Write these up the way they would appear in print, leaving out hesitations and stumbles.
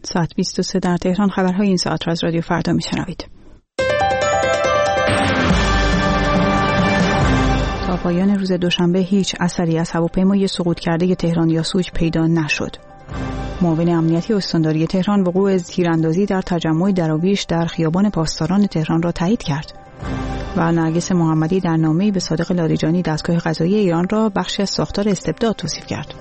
ساعت 23 در تهران. خبرهای این ساعت را از رادیو فردا میشنوید. تا پایان روز دوشنبه هیچ اثری از هواپیمای سقوط کرده تهران یاسوج پیدا نشد. معاون امنیتی استانداری تهران وقوع تیراندازی در تجمع درویش در خیابان پاسداران تهران را تایید کرد. و نرگس محمدی در نامه‌ای به صادق لاریجانی دستگاه قضایی ایران را بخشی از ساختار استبداد توصیف کرد.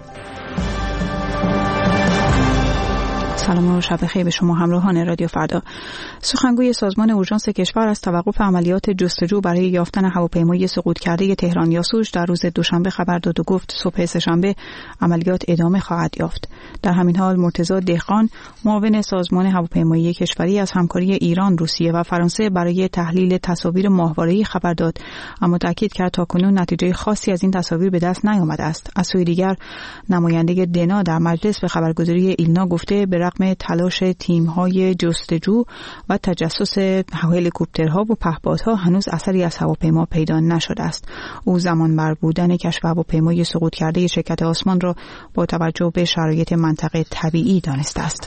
سلام و شب بخیر به شما همراهان رادیو فردا. سخنگوی سازمان اورژانس کشور از توقف عملیات جستجو برای یافتن هواپیمای سقوط کرده تهران یاسوج در روز دوشنبه خبر داد و گفت صبح سه‌شنبه عملیات ادامه خواهد یافت. در همین حال مرتضی دهقان معاون سازمان هواپیمایی کشوری از همکاری ایران، روسیه و فرانسه برای تحلیل تصاویر ماهواره‌ای خبر داد، اما تاکید کرد تاکنون نتیجه خاصی از این تصاویر به دست نیامده است. از سوی دیگر نماینده دنا در مجلس به خبرگزاری ایلنا گفته به رغم تلاش تیم‌های جستجو و تجسس هلیکوپترها و پهپادها هنوز اثری از هواپیما پیدا نشده است. او زمان بر بودن کشف هواپیمای سقوط کرده شرکت آسمان را با توجه به شرایط منطقه طبیعی دانسته است.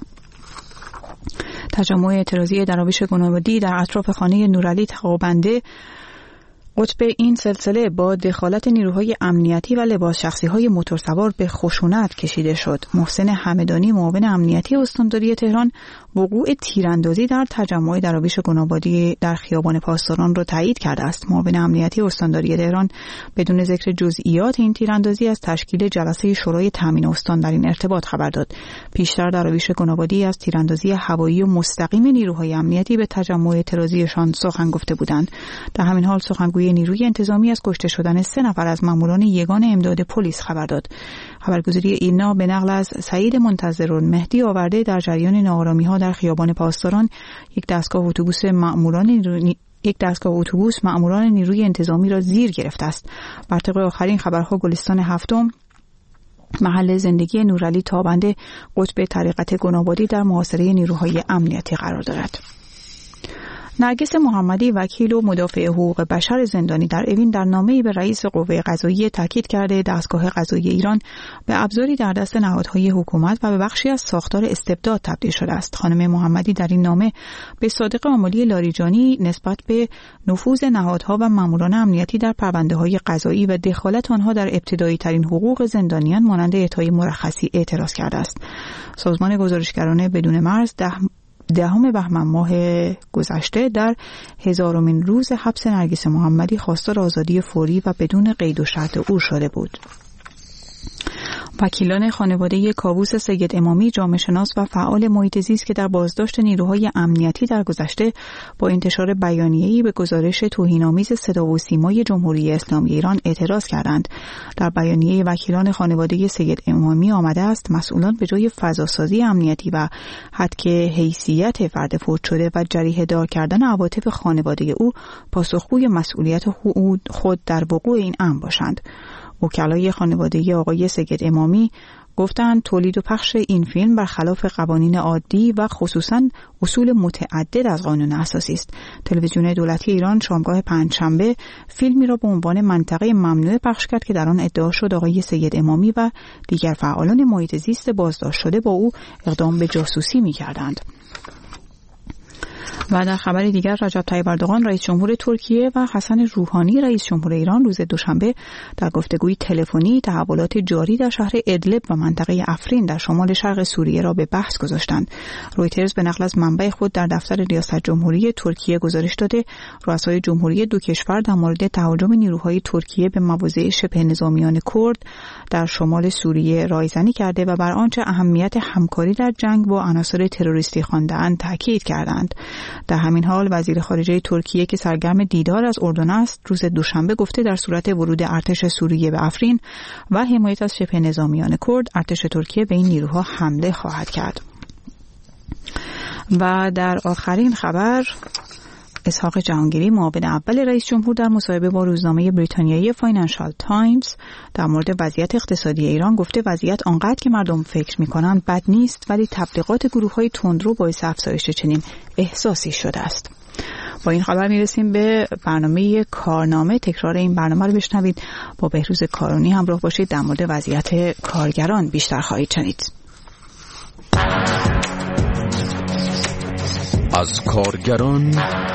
تجمع اعتراضی درویش گنابادی در اطراف خانه نورعلی تقابنده قطب این سلسله با دخالت نیروهای امنیتی و لباس شخصی‌های موتورسوار به خشونت کشیده شد. محسن همدانی معاون امنیتی استانداری تهران وقوع تیراندازی در تجمع درویش گنابادی در خیابان پاسداران را تایید کرده است. معاون امنیتی استانداری تهران بدون ذکر جزئیات این تیراندازی از تشکیل جلسه شورای تامین استان در این ارتباط خبر داد. پیشتر درویش گنابادی از تیراندازی هوایی و مستقیم نیروهای امنیتی به تجمع اعتراضیشان سخن گفته بودند. در همین حال سخنگوی نیروی انتظامی از کشته شدن 3 نفر از ماموران یگان امداد پلیس خبر داد. خبرگزاری ایلنا به نقل از سعید منتظرالمهدی آورده در جریان ناآرامی‌ها در خیابان پاسداران یک دستگاه اتوبوس ماموران نیروی انتظامی را زیر گرفته است. بر طبق آخرین خبرها گلستان هفتم محل زندگی نورعلی تابنده قطب طریقت گنابادی در محاصره نیروهای امنیتی قرار دارد. نرگس محمدی وکیل و مدافع حقوق بشر زندانی در اوین در نامه‌ای به رئیس قوه قضاییه تاکید کرده دستگاه قضایی ایران به ابزاری در دست نهادهای حکومت و به بخشی از ساختار استبداد تبدیل شده است. خانم محمدی در این نامه به صادق آملی لاریجانی نسبت به نفوذ نهادها و ماموران امنیتی در پرونده‌های قضایی و دخالت آنها در ابتدایی ترین حقوق زندانیان مانند اعطای مرخصی اعتراض کرده است. سازمان گزارشگران بدون مرز 10 بهمن ماه گذشته در 1000مین روز حبس نرگس محمدی خواستار آزادی فوری و بدون قید و شرط او شده بود. وکیلان خانواده کاووس سید امامی، جامعه شناس و فعال محیط زیست که در بازداشت نیروهای امنیتی در گذشته با انتشار بیانیه‌ای به گزارش توهین‌آمیز صدا و سیمای جمهوری اسلامی ایران اعتراض کردند. در بیانیه وکیلان خانواده سید امامی آمده است مسئولان به جای فضاسازی امنیتی و حدک حیثیت فرد فوت شده و جریحه دار کردن عواطف خانواده او پاسخگوی مسئولیت خود در وقوع این امر باشند. وکلای خانواده آقای سید امامی گفتند تولید و پخش این فیلم برخلاف قوانین عادی و خصوصاً اصول متعدد از قانون اساسی است. تلویزیون دولتی ایران شامگاه پنجشنبه فیلمی را به عنوان منطقه ممنوعه پخش کرد که در آن ادعا شد آقای سید امامی و دیگر فعالان محیط زیست بازداشت شده با او اقدام به جاسوسی می‌کردند. و در خبر دیگر رجب طیب اردوغان رئیس جمهور ترکیه و حسن روحانی رئیس جمهور ایران روز دوشنبه در گفتگوی تلفنی تحولات جاری در شهر ادلب و منطقه افرین در شمال شرق سوریه را به بحث گذاشتند. رویترز به نقل از منبع خود در دفتر ریاست جمهوری ترکیه گزارش داده رؤسای جمهوری دو کشور در مورد تهاجم نیروهای ترکیه به مواضع شبه نظامیان کرد در شمال سوریه رایزنی کرده و بر آنچه اهمیت همکاری در جنگ با عناصر تروریستی خوانده‌اند تاکید کردند. در همین حال وزیر خارجه ترکیه که سرگرم دیدار از اردن است روز دوشنبه گفته در صورت ورود ارتش سوریه به افرین و حمایت از شبه نظامیان کرد ارتش ترکیه به این نیروها حمله خواهد کرد. و در آخرین خبر اسحاق جهانگیری معاون اول رئیس جمهور در مصاحبه با روزنامه بریتانیایی فاینانشال تایمز در مورد وضعیت اقتصادی ایران گفته وضعیت آنقدر که مردم فکر می‌کنند بد نیست ولی تبلیغات گروه‌های تندرو باعث افزایش چنین احساسی شده است. با این خبر میرسیم به برنامه کارنامه. تکرار این برنامه رو بشنوید. با بهروز کارونی همراه باشید. در مورد وضعیت کارگران بیشتر خواهید شنید. از کارگران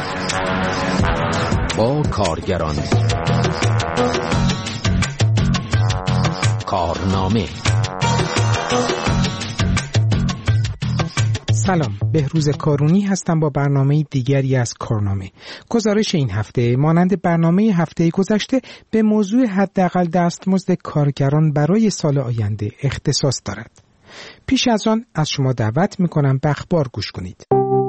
با کارگران. کارنامه. سلام، بهروز کارونی هستم با برنامه دیگری از کارنامه. گزارش این هفته مانند برنامه هفته گذشته به موضوع حداقل دستمزد کارگران برای سال آینده اختصاص دارد. پیش از آن از شما دعوت می‌کنم به اخبار گوش کنید.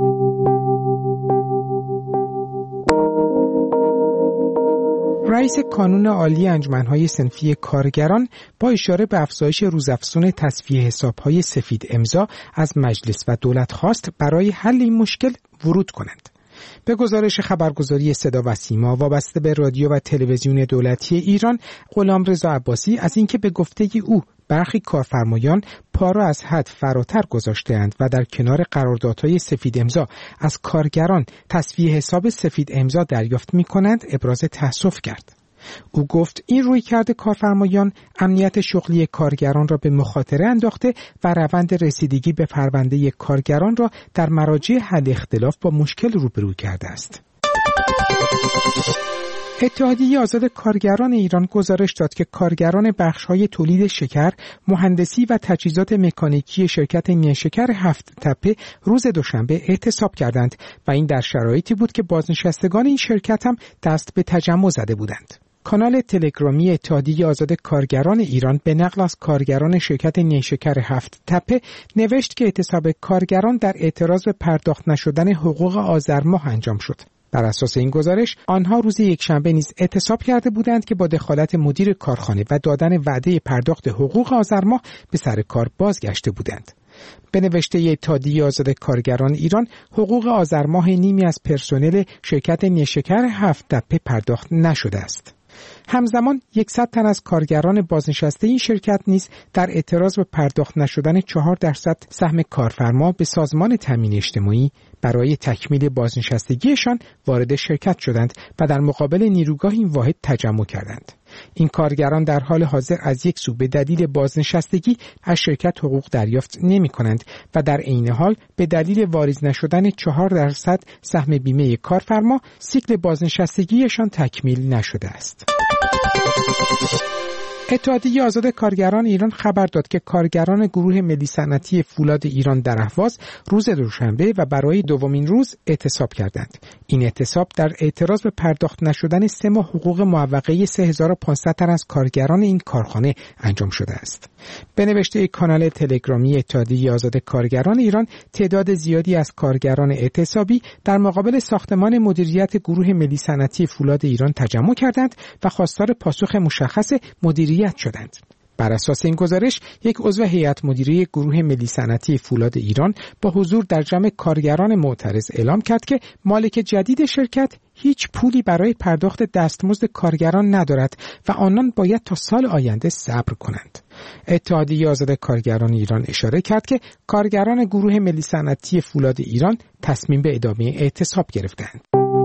رئیس کانون عالی انجمن‌های صنفی کارگران با اشاره به افزایش روزافزون تصفیه حساب‌های سفید امضا از مجلس و دولت خواست برای حل این مشکل ورود کنند. به گزارش خبرگزاری صدا و سیما وابسته به رادیو و تلویزیون دولتی ایران، غلامرضا عباسی از اینکه به گفته او برخی کارفرمایان پا را از حد فراتر گذاشته‌اند و در کنار قراردادهای سفید امضا از کارگران تصفیه حساب سفید امضا دریافت می‌کنند، ابراز تأسف کرد. او گفت این رویکرد کارفرمایان امنیت شغلی کارگران را به مخاطره انداخته و روند رسیدگی به پرونده کارگران را در مراجع حل اختلاف با مشکل روبرو کرده است. اتحادیه آزاد کارگران ایران گزارش داد که کارگران بخش‌های تولید شکر، مهندسی و تجهیزات مکانیکی شرکت نیشکر هفت تپه روز دوشنبه اعتصاب کردند و این در شرایطی بود که بازنشستگان این شرکت هم دست به تجمع زده بودند. کانال تلگرامی اتحادیه آزاد کارگران ایران به نقل از کارگران شرکت نیشکر هفت تپه نوشت که اعتصاب کارگران در اعتراض به پرداخت نشدن حقوق آذر ماه انجام شد. بر اساس این گزارش آنها روز یکشنبه نیز اعتصاب کرده بودند که با دخالت مدیر کارخانه و دادن وعده پرداخت حقوق آذر ماه به سر کار بازگشته بودند. به نوشته اتحادیه آزاد کارگران ایران، حقوق آذر ماه نیمی از پرسنل شرکت نیشکر هفت تپه پرداخت نشده است. همزمان 100 تن از کارگران بازنشسته این شرکت نیز در اعتراض به پرداخت نشدن 4% سهم کارفرما به سازمان تامین اجتماعی برای تکمیل بازنشستگیشان وارد شرکت شدند و در مقابل نیروگاه این واحد تجمع کردند. این کارگران در حال حاضر از یک سو به دلیل بازنشستگی از شرکت حقوق دریافت نمی کنند و در عین حال به دلیل واریز نشدن 4% سهم بیمه کارفرما سیکل بازنشستگیشان تکمیل نشده است. اتحادیه آزاد کارگران ایران خبر داد که کارگران گروه ملی صنعتی فولاد ایران در اهواز روز دوشنبه و برای دومین روز اعتصاب کردند. این اعتصاب در اعتراض به پرداخت نشدن 3 ماه حقوق معوقه 3500 تن از کارگران این کارخانه انجام شده است. به نوشته کانال تلگرامی اتحادیه آزاد کارگران ایران، تعداد زیادی از کارگران اعتصابی در مقابل ساختمان مدیریت گروه ملی صنعتی فولاد ایران تجمع کردند و خواستار پاسخ مشخص مدیریت شدند. بر اساس این گزارش، یک عضو هیئت مدیره گروه ملی صنعتی فولاد ایران با حضور در جمع کارگران معترض اعلام کرد که مالک جدید شرکت هیچ پولی برای پرداخت دستمزد کارگران ندارد و آنان باید تا سال آینده صبر کنند. اتحادیه آزاد کارگران ایران اشاره کرد که کارگران گروه ملی صنعتی فولاد ایران تصمیم به ادامه اعتصاب گرفتند.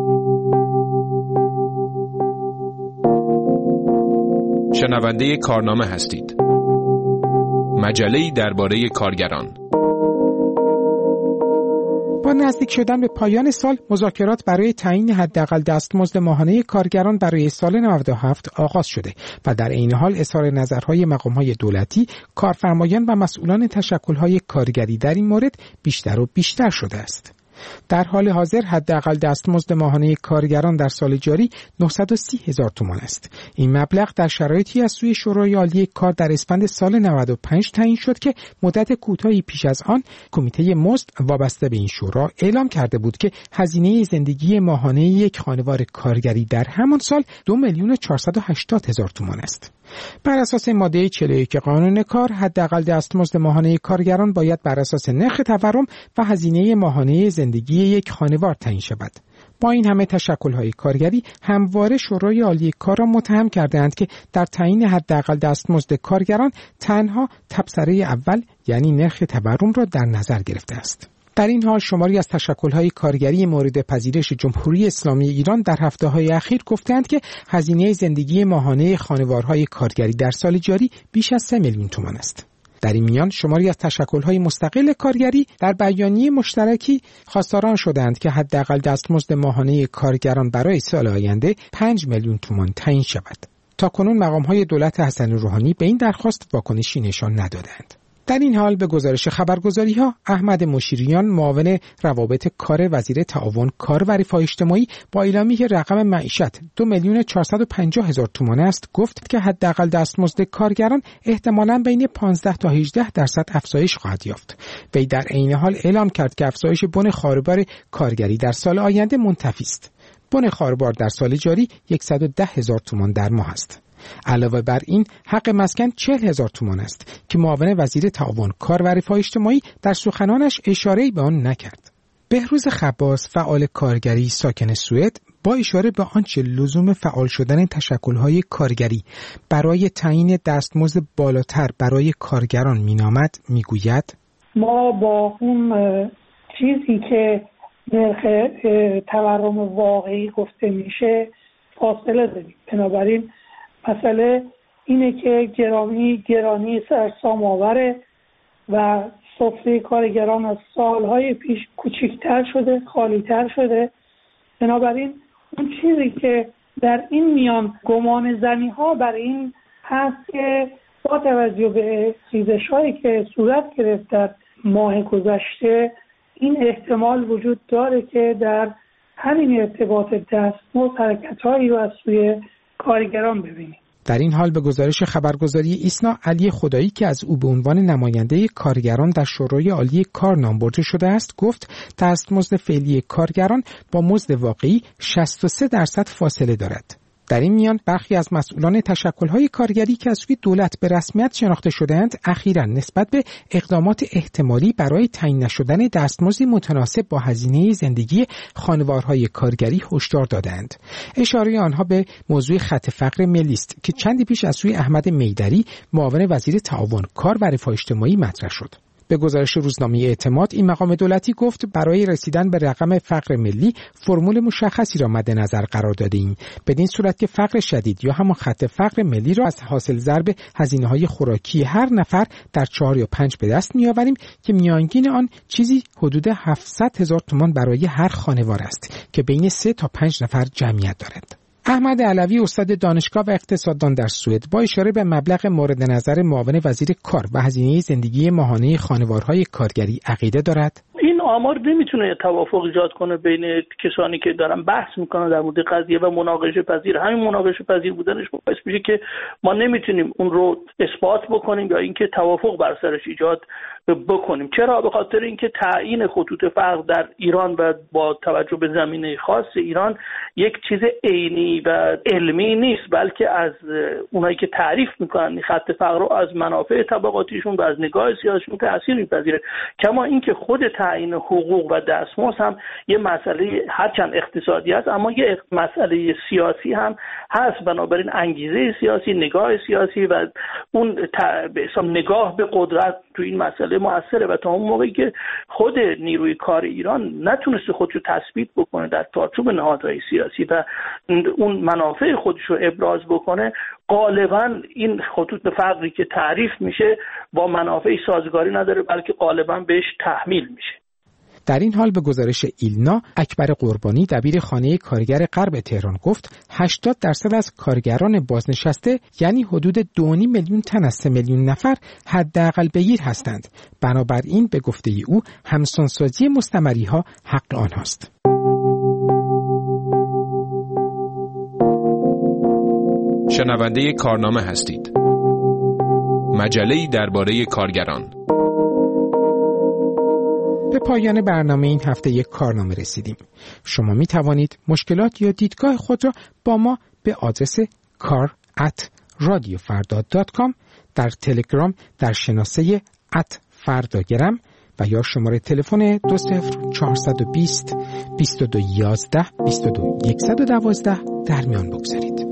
شنونده کارنامه هستید. مجله‌ای درباره کارگران. با نزدیک شدن به پایان سال، مذاکرات برای تعیین حداقل دستمزد ماهانه کارگران برای سال 97 آغاز شده و در عین حال اظهار نظرهای مقام‌های دولتی، کارفرمایان و مسئولان تشکل‌های کارگری در این مورد بیشتر و بیشتر شده است. در حال حاضر حداقل دستمزد ماهانه کارگران در سال جاری 930,000 تومان است. این مبلغ در شرایطی از سوی شورای عالی کار در اسفند سال 95 تعیین شد که مدت کوتاهی پیش از آن کمیته مزد وابسته به این شورا اعلام کرده بود که هزینه زندگی ماهانه یک خانوار کارگری در همان سال 2,480,000 تومان است. بر اساس ماده 41 قانون کار، حداقل دستمزد ماهانه کارگران باید بر اساس نرخ تورم و هزینه ماهانه زندگی یک خانوار تعیین شود. با این همه تشکل‌های کارگری همواره شورای عالی کار را متهم کردند که در تعیین حداقل دستمزد کارگران تنها تبصره اول یعنی نرخ تورم را در نظر گرفته است. در این حال شماری از تشکل‌های کارگری مورد پذیرش جمهوری اسلامی ایران در هفته‌های اخیر گفتند که هزینه زندگی ماهانه خانوارهای کارگری در سال جاری بیش از 3 میلیون تومان است. در این میان شماری از تشکل‌های مستقل کارگری در بیانیه مشترکی خواستاران شدند که حداقل دستمزد ماهانه کارگران برای سال آینده 5 میلیون تومان تعیین شود. تاکنون مقام‌های دولت حسن روحانی به این درخواست واکنشی نشان ندادند. در این حال به گزارش خبرگزاری‌ها احمد مشیریان معاون روابط کار وزیر تعاون کار و رفاه اجتماعی با اعلامی که رقم معیشت 2,450,000 تومان است گفت که حداقل دستمزد کارگران احتمالاً بین 15 تا 18% افزایش خواهد یافت. وی در عین حال اعلام کرد که افزایش بن خاربار کارگری در سال آینده منتفی است. بن خاربار در سال جاری 110,000 تومان در ماه است. علاوه بر این حق مسکن 40,000 تومان است که معاون وزیر تعاون کار و رفاه اجتماعی در سخنانش اشاره‌ای به آن نکرد. بهروز خباس فعال کارگری ساکن سوئد با اشاره به آنچه لزوم فعال شدن تشکل‌های کارگری برای تعیین دستمزد بالاتر برای کارگران مینامد میگوید ما با اون چیزی که نرخ تورم واقعی گفته میشه فاصله داریم. بنابراین مسئله اینه که گرانی سرسام آوره و سفره کارگران از سالهای پیش کوچکتر شده، خالیتر شده. بنابراین اون چیزی که در این میان گمان زنی ها بر این هست که با توجه به خیزش هایی که صورت گرفت در ماه گذشته این احتمال وجود داره که در همین ارتباط دستمزد حرکت‌هایی رو از سوی کارگران ببینیم. در این حال به گزارش خبرگزاری ایسنا علی خدایی که از او به عنوان نماینده کارگران در شورای عالی کار نام برده شده است گفت دستمزد فعلی کارگران با مزد واقعی 63% فاصله دارد. در این میان برخی از مسئولان تشکل‌های کارگری که از سوی دولت به رسمیت شناخته شده‌اند اخیراً نسبت به اقدامات احتمالی برای تعیین نشدن دستمزدی متناسب با هزینه زندگی خانوارهای کارگری هشدار دادند. اشاره آنها به موضوع خط فقر ملی است که چندی پیش از سوی احمد میدری معاون وزیر تعاون کار و رفاه اجتماعی مطرح شد. به گزارش روزنامه اعتماد این مقام دولتی گفت برای رسیدن به رقم فقر ملی فرمول مشخصی را مد نظر قرار داده ایم، بدین صورت که فقر شدید یا همان خط فقر ملی را از حاصل ضرب هزینه‌های خوراکی هر نفر در 4 یا 5 به دست می‌آوریم که میانگین آن چیزی حدود 700,000 تومان برای هر خانوار است که بین 3 تا 5 نفر جمعیت دارد. احمد علوی استاد دانشگاه و اقتصاددان در سوئد با اشاره به مبلغ مورد نظر معاون وزیر کار و هزینه زندگی ماهانه خانوارهای کارگری عقیده دارد. این آمار نمیتونه توافق ایجاد کنه بین کسانی که دارن بحث میکنن در مورد قضیه و مناقشه پذیر. همین مناقشه پذیر بودنش باعث میشه که ما نمیتونیم اون رو اثبات بکنیم یا اینکه توافق بر سرش ایجاد بکنیم. چرا؟ به خاطر اینکه تعیین خطوط فقر در ایران و با توجه به زمینه خاص ایران یک چیز عینی و علمی نیست، بلکه از اونایی که تعریف میکنن خط فقر رو از منافع طبقاتیشون و از نگاه سیاسیشون تأثیر میپذیره. کما اینکه خود تعیین حقوق و دستمزد هم یه مسئله هرچند اقتصادی است اما یه مسئله سیاسی هم هست. بنابراین انگیزه سیاسی، نگاه سیاسی و اون به حساب نگاه به قدرت تو این مسئله مؤثره و تا اون موقعی که خود نیروی کار ایران نتونسته خودشو تثبیت بکنه در چارچوب نهادهای سیاسی و اون منافع خودشو ابراز بکنه، غالبا این خطوط فقری که تعریف میشه با منافع سازگاری نداره بلکه غالبا بهش تحمیل میشه. در این حال به گزارش ایلنا اکبر قربانی دبیر خانه کارگر غرب تهران گفت 80% از کارگران بازنشسته یعنی حدود 2.5 میلیون تن از 3 میلیون نفر حداقل بگیر هستند. بنابراین به گفته او همسانسازی مستمری‌ها حق آنهاست. شنونده کارنامه هستید. مجله‌ای درباره کارگران. به پایان برنامه این هفته یک کارنامه رسیدیم. شما می توانید مشکلات یا دیدگاه خود را با ما به آدرس kar@radiofarda.com در تلگرام در شناسه @فرداگرم و یا شماره تلفن 20420 2211 22112 در میان بگذارید.